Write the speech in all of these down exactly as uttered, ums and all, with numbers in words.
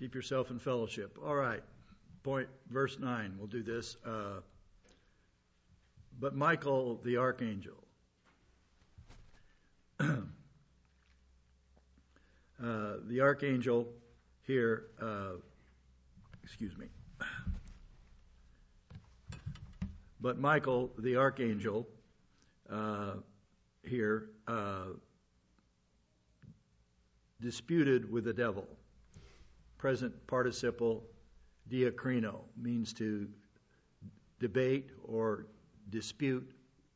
Keep yourself in fellowship. All right. Point, verse nine. We'll do this. Uh, but Michael the archangel. uh, the archangel here, uh, excuse me. But Michael the archangel uh, here uh, disputed with the devil. Present participle diakrino means to debate or dispute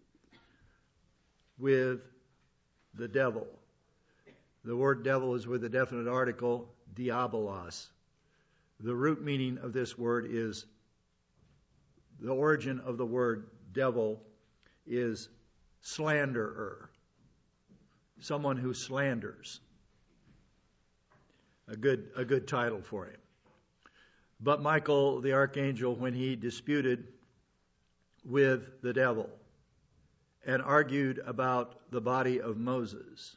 with the devil. The word devil is with a definite article, diabolos. The root meaning of this word is, the origin of the word devil is slanderer, someone who slanders. A good, a good title for him. But Michael the archangel, when he disputed with the devil and argued about the body of Moses.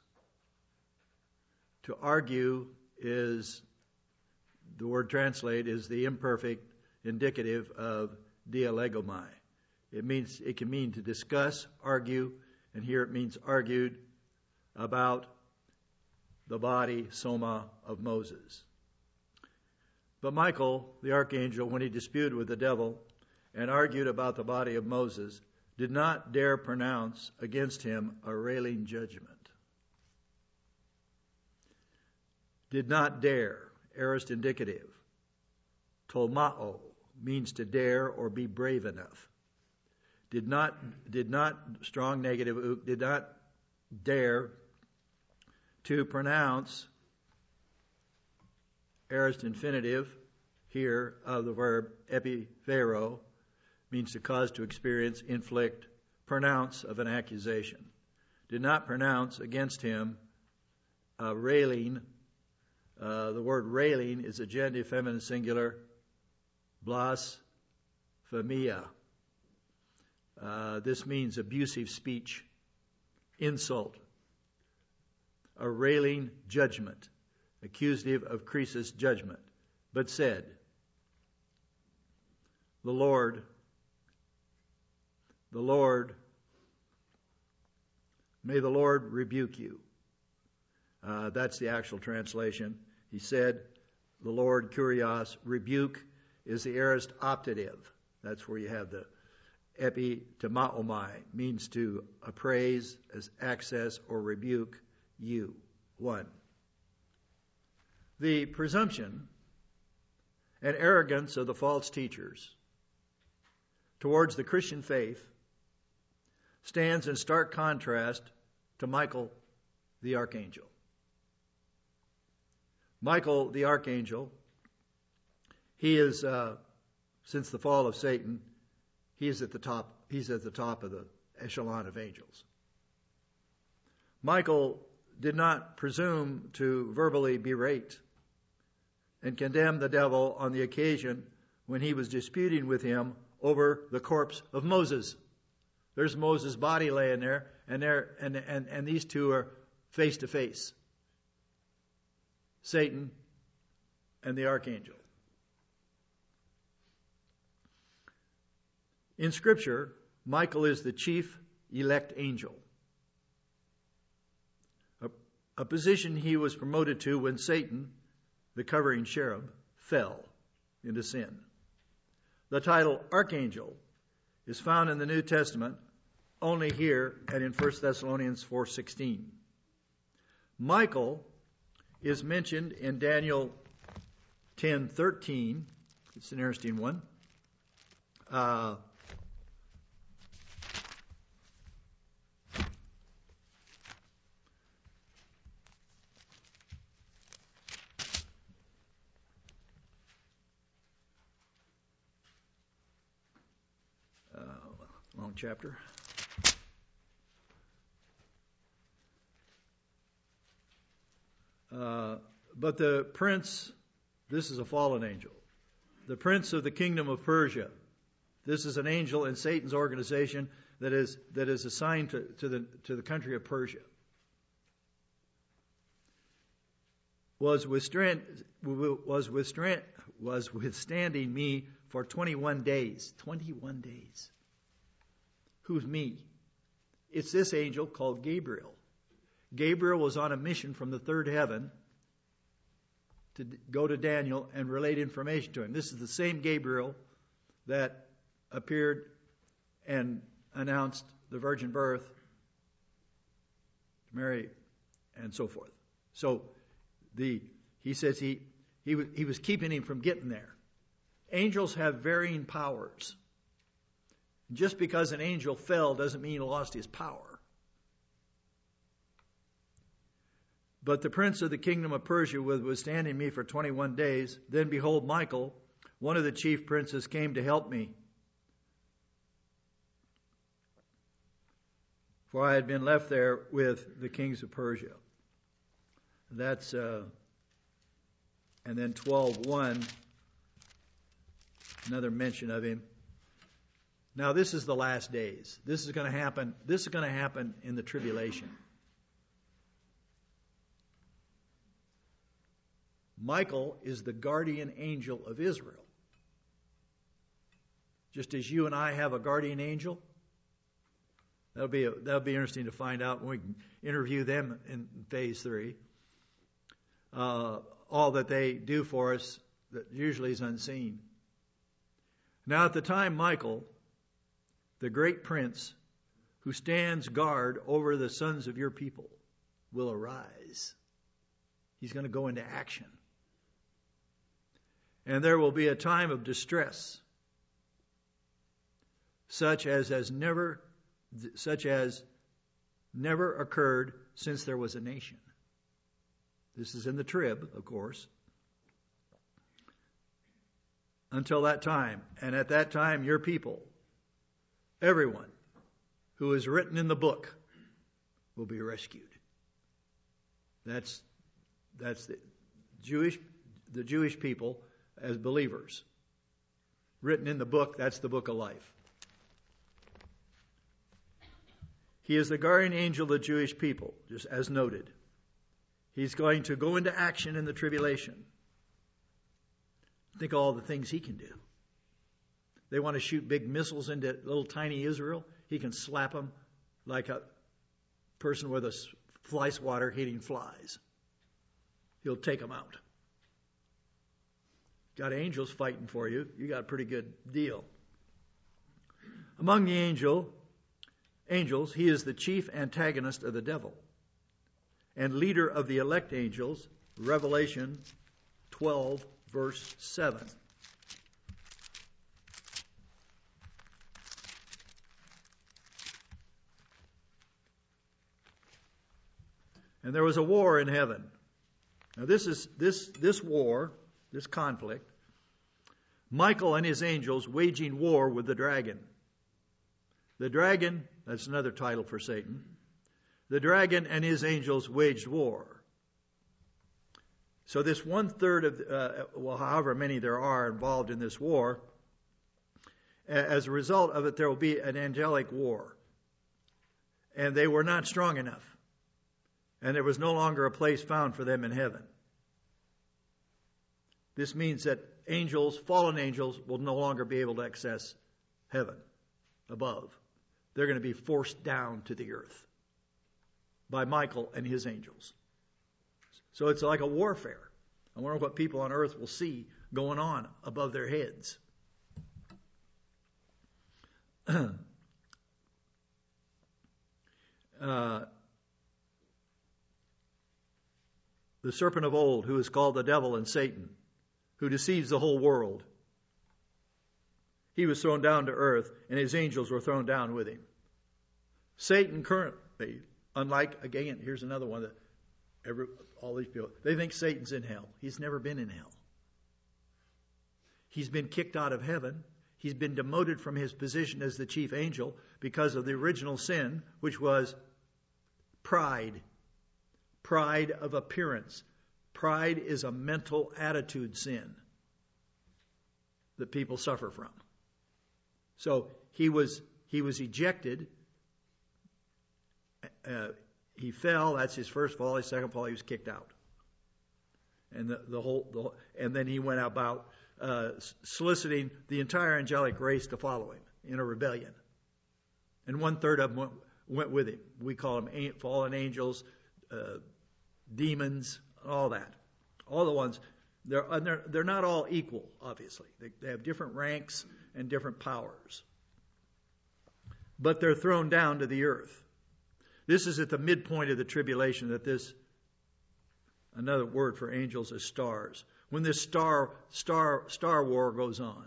To argue is, the word translate is the imperfect indicative of dialegomai. It means, it can mean to discuss, argue, and here it means argued about the body, soma, of Moses. But Michael, the archangel, when he disputed with the devil and argued about the body of Moses, did not dare pronounce against him a railing judgment. Did not dare, aorist indicative. Tolmao means to dare or be brave enough. Did not, did not, strong negative, did not dare to pronounce, aorist infinitive here of the verb epiphero, means to cause, to experience, inflict, pronounce of an accusation. Did not pronounce against him uh, railing. Uh, the word railing is a genitive feminine singular, blasphemia. Uh, this means abusive speech, insult, a railing judgment, accusative of Croesus' judgment, but said, the Lord, the Lord, may the Lord rebuke you. Uh, that's the actual translation. He said, the Lord, kurios, rebuke is the aorist optative. That's where you have the epitemaomai, means to appraise as access or rebuke you. One. The presumption and arrogance of the false teachers towards the Christian faith stands in stark contrast to Michael the archangel. Michael the archangel, he is, uh, since the fall of Satan, he is at the top, he's at the top of the echelon of angels. Michael did not presume to verbally berate and condemn the devil on the occasion when he was disputing with him over the corpse of Moses. There's Moses' body laying there, and there, and, and, and these two are face to face. Satan and the archangel. In Scripture, Michael is the chief elect angel, a, a position he was promoted to when Satan, the covering cherub, fell into sin. The title archangel is found in the New Testament only here and in First Thessalonians four sixteen. Michael is mentioned in Daniel ten thirteen. It's an interesting one. Uh, long chapter. Uh, but the prince, this is a fallen angel. The prince of the kingdom of Persia. This is an angel in Satan's organization that is that is assigned to, to the to the country of Persia. was withstand, was withstand, was withstanding me for twenty-one days. twenty-one days. Who's me? It's this angel called Gabriel. Gabriel was on a mission from the third heaven to go to Daniel and relate information to him. This is the same Gabriel that appeared and announced the virgin birth to Mary and so forth. So the he says he he was, he was keeping him from getting there. Angels have varying powers. Just because an angel fell doesn't mean he lost his power. But the prince of the kingdom of Persia was withstanding me for twenty-one days. Then behold, Michael, one of the chief princes, came to help me. For I had been left there with the kings of Persia. That's, uh, and then twelve one, another mention of him. Now this is the last days. This is going to happen. This is going to happen in the tribulation. Michael is the guardian angel of Israel. Just as you and I have a guardian angel. That'll be a, that'll be interesting to find out when we can interview them in phase three. Uh, all that they do for us that usually is unseen. Now at the time Michael, the great prince who stands guard over the sons of your people, will arise. He's going to go into action. And there will be a time of distress, such as has never, such as never occurred since there was a nation. This is in the trib, of course. Until that time, and at that time, your people, everyone who is written in the book, will be rescued. That's that's the Jewish, the Jewish people. As believers. Written in the book, that's the book of life. He is the guardian angel of the Jewish people, just as noted. He's going to go into action in the tribulation. Think of all the things he can do. They want to shoot big missiles into little tiny Israel. He can slap them like a person with a fly swatter hitting flies. He'll take them out. Got angels fighting for you. You got a pretty good deal. Among the angel, angels, he is the chief antagonist of the devil and leader of the elect angels. Revelation twelve, verse seven. And there was a war in heaven. Now this is this this war. This conflict, Michael and his angels waging war with the dragon. The dragon, that's another title for Satan. The dragon and his angels waged war. So this one third of, uh, well, however many there are involved in this war, as a result of it, there will be an angelic war. And they were not strong enough. And there was no longer a place found for them in heaven. This means that angels, fallen angels, will no longer be able to access heaven above. They're going to be forced down to the earth by Michael and his angels. So it's like a warfare. I wonder what people on earth will see going on above their heads. uh, the serpent of old, who is called the devil and Satan, who deceives the whole world. He was thrown down to earth, and his angels were thrown down with him. Satan currently, unlike, again, here's another one that every, all these people, they think Satan's in hell. He's never been in hell. He's been kicked out of heaven. He's been demoted from his position as the chief angel because of the original sin, which was pride. Pride of appearance. Pride is a mental attitude sin that people suffer from. So he was he was ejected. Uh, he fell. That's his first fall. His second fall, he was kicked out. and the, the whole, the whole, and then he went about uh, soliciting the entire angelic race to follow him in a rebellion, and one third of them went, went with him. We call them fallen angels, uh, demons, all that, all the ones. They're, and they're they're not all equal, obviously. They, they have different ranks and different powers, but they're thrown down to the earth. This is at the midpoint of the tribulation that this, another word for angels is stars. When this star star star war goes on.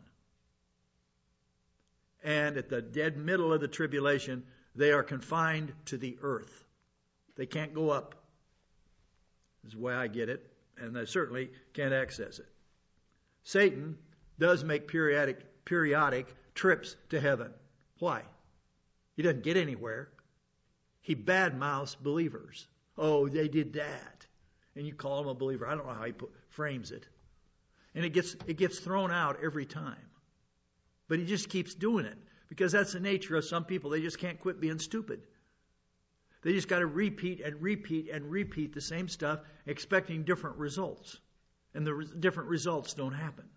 And at the dead middle of the tribulation, they are confined to the earth. They can't go up. This is the way I get it, and they certainly can't access it. Satan does make periodic periodic trips to heaven. Why? He doesn't get anywhere. He badmouths believers. Oh, they did that. And you call him a believer. I don't know how he put, frames it. And it gets it gets thrown out every time. But he just keeps doing it. Because that's the nature of some people. They just can't quit being stupid. They just got to repeat and repeat and repeat the same stuff, expecting different results. And the re- different results don't happen.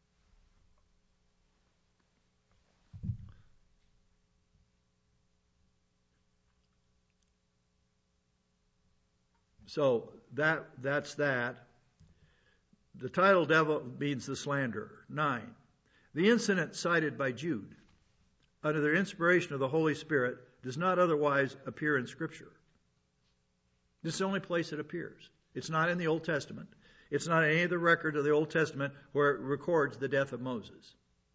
So that that's that. The title devil means the slanderer. Nine. The incident cited by Jude, under the inspiration of the Holy Spirit, does not otherwise appear in Scripture. This is the only place it appears. It's not in the Old Testament. It's not in any of the records of the Old Testament where it records the death of Moses.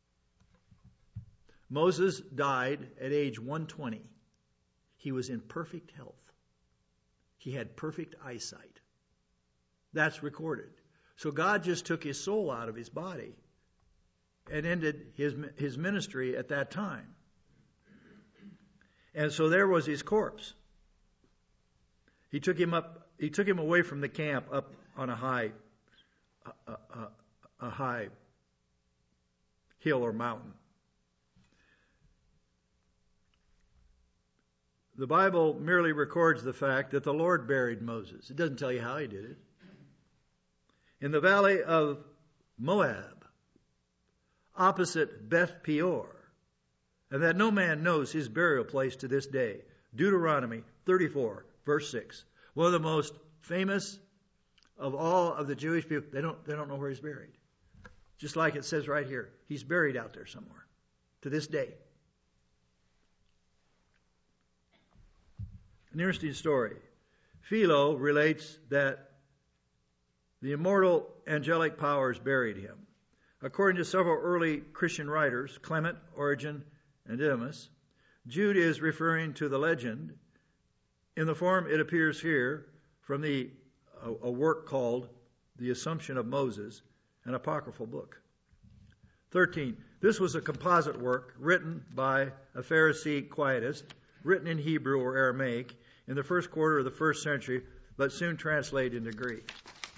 Moses died at age one hundred twenty. He was in perfect health. He had perfect eyesight. That's recorded. So God just took his soul out of his body and ended his his ministry at that time. And so there was his corpse. He took him up. He took him away from the camp up on a high, a, a, a high hill or mountain. The Bible merely records the fact that the Lord buried Moses. It doesn't tell you how he did it. In the valley of Moab, opposite Beth Peor, and that no man knows his burial place to this day. Deuteronomy thirty-four, verse six. One of the most famous of all of the Jewish people. They don't, they don't know where he's buried. Just like it says right here. He's buried out there somewhere to this day. An interesting story. Philo relates that the immortal angelic powers buried him. According to several early Christian writers, Clement, Origen, and Didymus, Jude is referring to the legend in the form it appears here from the a, a work called The Assumption of Moses, an apocryphal book. thirteen. This was a composite work written by a Pharisee quietist, written in Hebrew or Aramaic in the first quarter of the first century, but soon translated into Greek.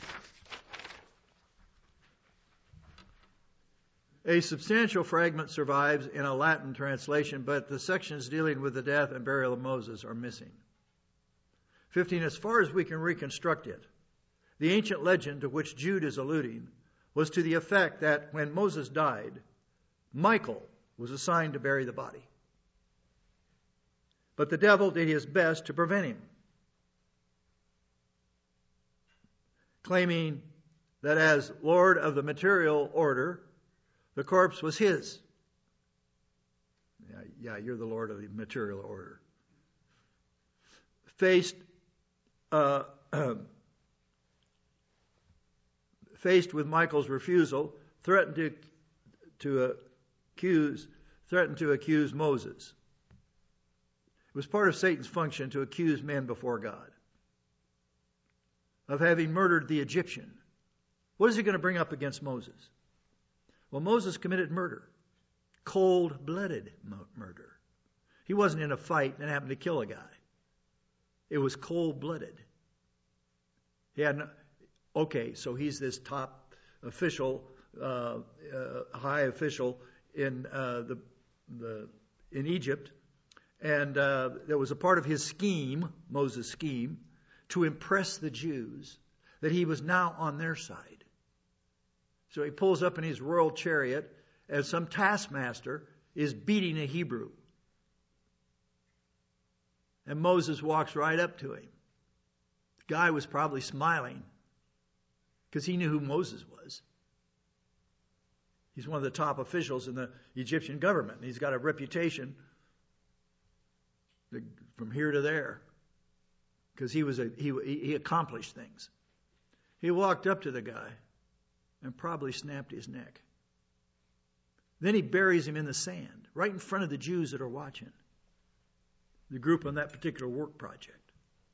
A substantial fragment survives in a Latin translation, but the sections dealing with the death and burial of Moses are missing. fifteen. As far as we can reconstruct it, the ancient legend to which Jude is alluding was to the effect that when Moses died, Michael was assigned to bury the body. But the devil did his best to prevent him, claiming that as Lord of the material order, the corpse was his. Yeah, yeah, you're the Lord of the material order. Faced, uh, faced with Michael's refusal, threatened to to accuse, threatened to accuse Moses. It was part of Satan's function to accuse men before God of having murdered the Egyptian. What is he going to bring up against Moses? Well, Moses committed murder, cold-blooded murder. He wasn't in a fight and happened to kill a guy. It was cold-blooded. He had no, okay, so he's this top official, uh, uh, high official in uh, the the in Egypt. And uh, there was a part of his scheme, Moses' scheme, to impress the Jews that he was now on their side. So he pulls up in his royal chariot, and some taskmaster is beating a Hebrew. And Moses walks right up to him. The guy was probably smiling because he knew who Moses was. He's one of the top officials in the Egyptian government. He's got a reputation from here to there because he was a he he accomplished things. He walked up to the guy and probably snapped his neck. Then he buries him in the sand, right in front of the Jews that are watching, the group on that particular work project,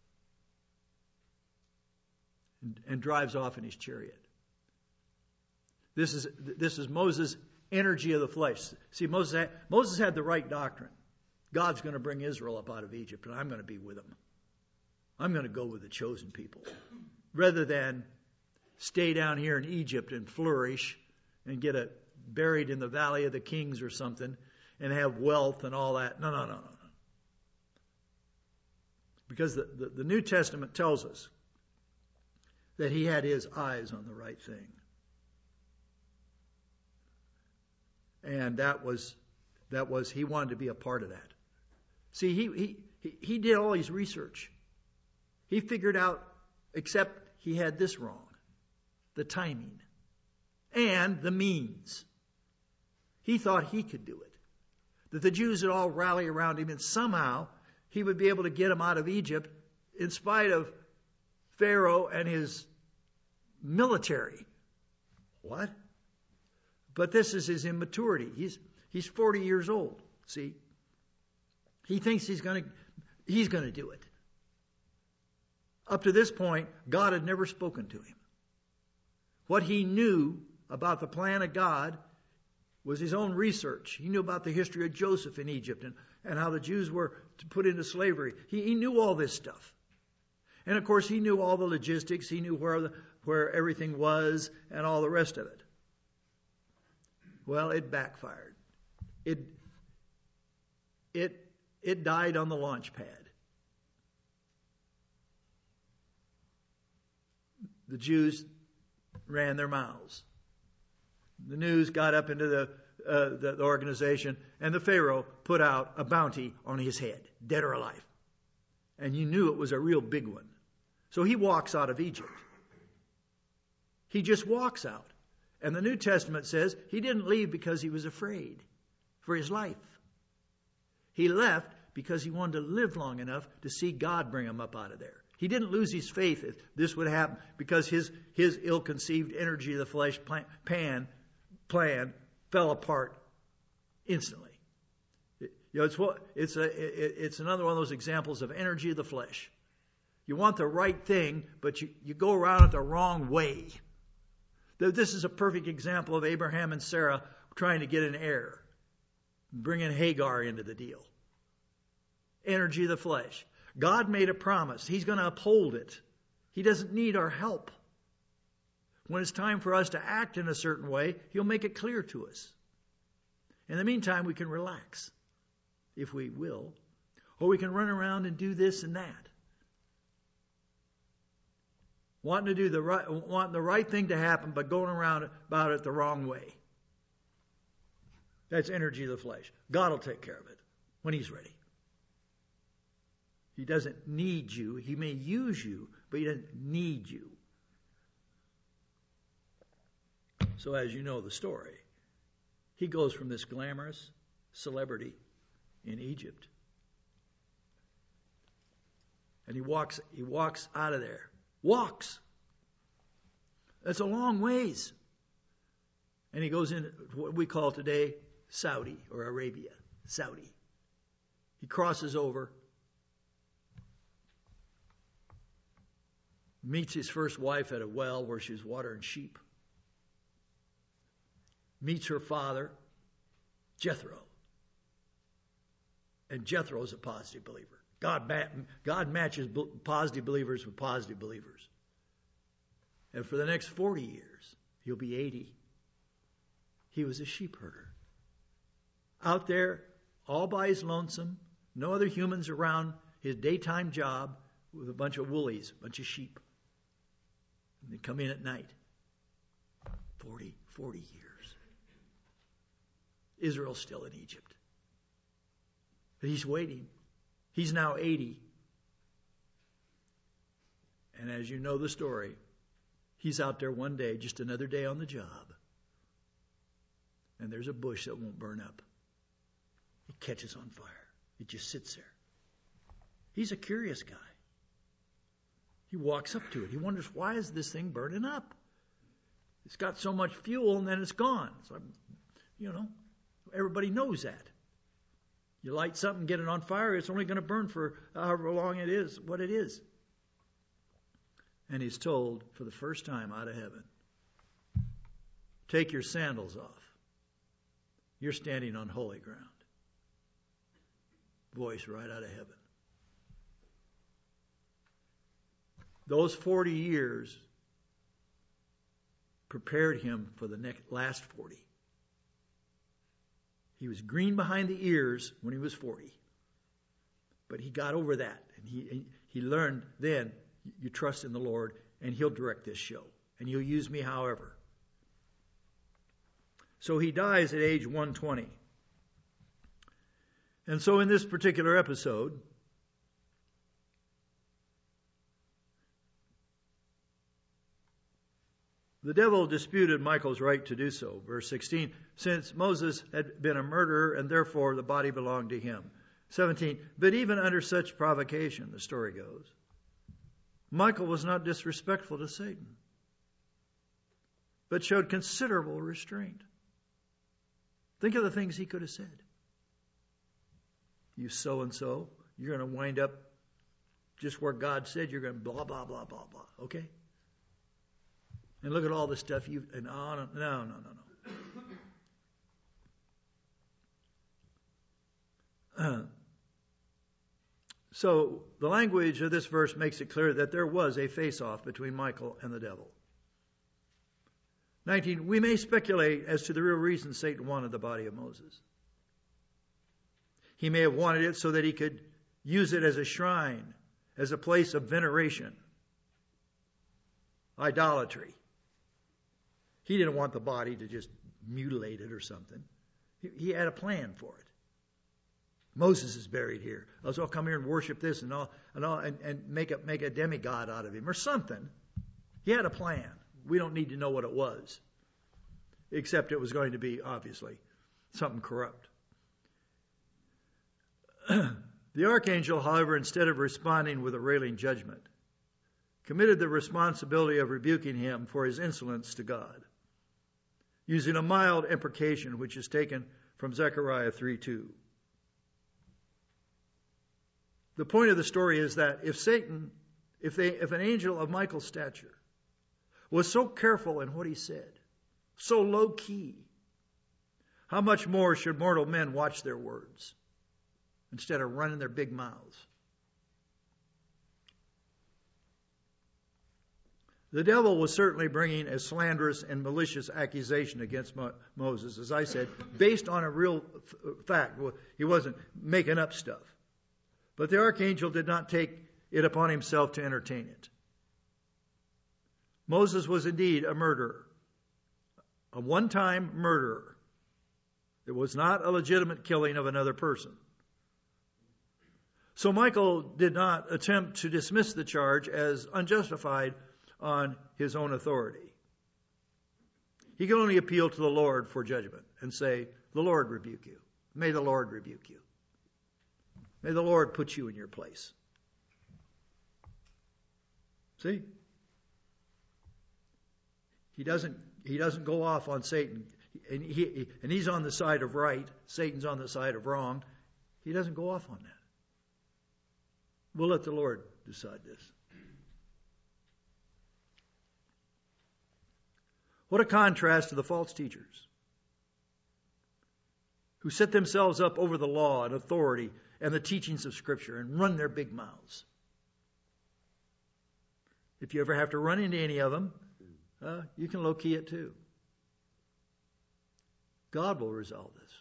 and, and drives off in his chariot. This is this is Moses' energy of the flesh. See, Moses had, Moses had the right doctrine. God's going to bring Israel up out of Egypt, and I'm going to be with them. I'm going to go with the chosen people, rather than stay down here in Egypt and flourish and get a, buried in the valley of the kings or something and have wealth and all that. No, no, no, no, no. Because the, the, the New Testament tells us that he had his eyes on the right thing. And that was, that was, he wanted to be a part of that. See, he, he, he, he did all his research. He figured out, except he had this wrong. The timing and the means. He thought he could do it. That the Jews would all rally around him and somehow he would be able to get them out of Egypt in spite of Pharaoh and his military. What? But this is his immaturity. He's he's forty years old. See? He thinks he's going to he's going to do it. Up to this point, God had never spoken to him. What he knew about the plan of God was his own research. He knew about the history of Joseph in Egypt and, and how the Jews were put into slavery. He, he knew all this stuff. And of course, he knew all the logistics. He knew where, the, where everything was and all the rest of it. Well, it backfired. It, it, it died on the launch pad. The Jews ran their mouths. The news got up into the, uh, the, the organization, and the Pharaoh put out a bounty on his head, dead or alive. And you knew it was a real big one. So he walks out of Egypt. He just walks out. And the New Testament says he didn't leave because he was afraid for his life. He left because he wanted to live long enough to see God bring him up out of there. He didn't lose his faith if this would happen because his, his ill-conceived energy of the flesh plan, pan, plan fell apart instantly. It, you know, it's, what, it's, a, it, it's another one of those examples of energy of the flesh. You want the right thing, but you, you go around it the wrong way. This is a perfect example of Abraham and Sarah trying to get an heir, bringing Hagar into the deal. Energy of the flesh. God made a promise. He's going to uphold it. He doesn't need our help. When it's time for us to act in a certain way, He'll make it clear to us. In the meantime, we can relax, if we will. Or we can run around and do this and that. Wanting to do the right, wanting the right thing to happen, but going around about it the wrong way. That's energy of the flesh. God will take care of it when He's ready. He doesn't need you. He may use you, but He doesn't need you. So as you know the story, he goes from this glamorous celebrity in Egypt, and he walks, he walks out of there. Walks. That's a long ways. And he goes into what we call today Saudi or Arabia. Saudi. He crosses over. Meets his first wife at a well where she was watering sheep. Meets her father, Jethro. And Jethro is a positive believer. God, ma- God matches positive believers with positive believers. And for the next forty years, he'll be eighty. He was a sheep herder. Out there, all by his lonesome, no other humans around, his daytime job with a bunch of woolies, a bunch of sheep. They come in at night. Forty, forty years. Israel's still in Egypt. But he's waiting. He's now eighty. And as you know the story, he's out there one day, just another day on the job. And there's a bush that won't burn up. It catches on fire. It just sits there. He's a curious guy. He walks up to it. He wonders, why is this thing burning up? It's got so much fuel and then it's gone. So, you know, everybody knows that. You light something, get it on fire, it's only going to burn for however long it is, what it is. And he's told for the first time out of heaven, take your sandals off. You're standing on holy ground. Voice right out of heaven. Those forty years prepared him for the next, last forty. He was green behind the ears when he was forty. But he got over that. And he, he learned then, you trust in the Lord, and He'll direct this show. And He'll use me however. So he dies at age one hundred twenty. And so in this particular episode, the devil disputed Michael's right to do so. Verse sixteen, since Moses had been a murderer and therefore the body belonged to him. seventeen, but even under such provocation, the story goes, Michael was not disrespectful to Satan, but showed considerable restraint. Think of the things he could have said. You so-and-so, you're going to wind up just where God said you're going to blah, blah, blah, blah, blah. Okay? And look at all the stuff you and on. No, no, no, no. Uh, so the language of this verse makes it clear that there was a face-off between Michael and the devil. nineteen, we may speculate as to the real reason Satan wanted the body of Moses. He may have wanted it so that he could use it as a shrine, as a place of veneration, idolatry. He didn't want the body to just mutilate it or something. He, he had a plan for it. Moses is buried here. So I'll come here and worship this and all, and all, and, and make a make a demigod out of him or something. He had a plan. We don't need to know what it was, except it was going to be obviously something corrupt. The archangel, however, instead of responding with a railing judgment, committed the responsibility of rebuking him for his insolence to God, using a mild imprecation which is taken from Zechariah three two. The point of the story is that if Satan, if they, if an angel of Michael's stature was so careful in what he said, so low key, how much more should mortal men watch their words instead of running their big mouths? The devil was certainly bringing a slanderous and malicious accusation against Mo- Moses, as I said, based on a real f- fact. He wasn't making up stuff. But the archangel did not take it upon himself to entertain it. Moses was indeed a murderer, a one-time murderer. It was not a legitimate killing of another person. So Michael did not attempt to dismiss the charge as unjustified on his own authority. He could only appeal to the Lord for judgment and say, the Lord rebuke you. May the Lord rebuke you. May the Lord put you in your place. See? He doesn't, he doesn't go off on Satan. And, he, and he's on the side of right. Satan's on the side of wrong. He doesn't go off on that. We'll let the Lord decide this. What a contrast to the false teachers who set themselves up over the law and authority and the teachings of Scripture and run their big mouths. If you ever have to run into any of them, uh, you can low-key it too. God will resolve this.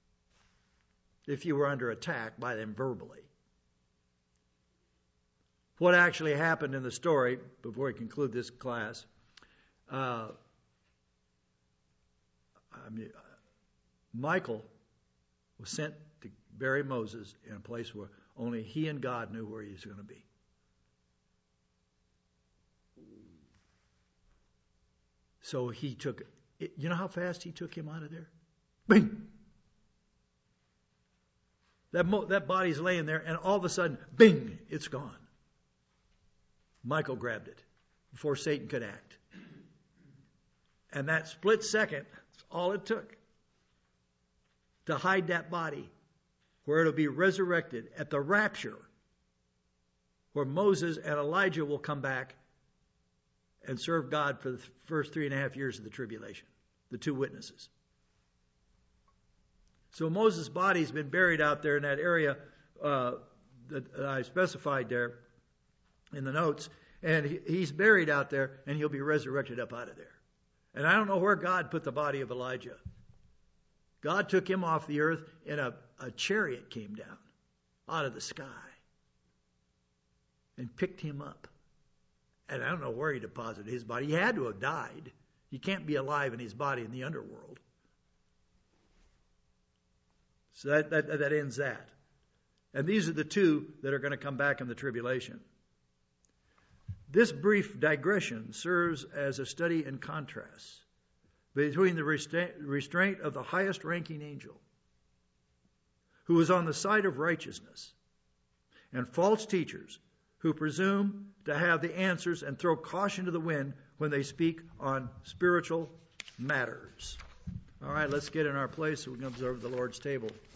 If you were under attack by them verbally. what actually happened in the story, before we conclude this class, uh, I mean, Michael was sent to bury Moses in a place where only he and God knew where he was going to be. So he took, you know how fast he took him out of there? Bing! That, mo- that body's laying there, and all of a sudden, bing, it's gone. Michael grabbed it before Satan could act. And that split second, that's all it took to hide that body, where it'll be resurrected at the rapture, where Moses and Elijah will come back and serve God for the first three and a half years of the tribulation, the two witnesses. So Moses' body's been buried out there in that area uh, that I specified there in the notes, and he, he's buried out there, and he'll be resurrected up out of there. And I don't know where God put the body of Elijah. God took him off the earth, and a, a chariot came down out of the sky and picked him up. And I don't know where he deposited his body. He had to have died. He can't be alive in his body in the underworld. So that, that, that ends that. And these are the two that are going to come back in the tribulation. This brief digression serves as a study in contrast between the restraint of the highest ranking angel, who was on the side of righteousness, and false teachers who presume to have the answers and throw caution to the wind when they speak on spiritual matters. All right, let's get in our place so we can observe the Lord's table.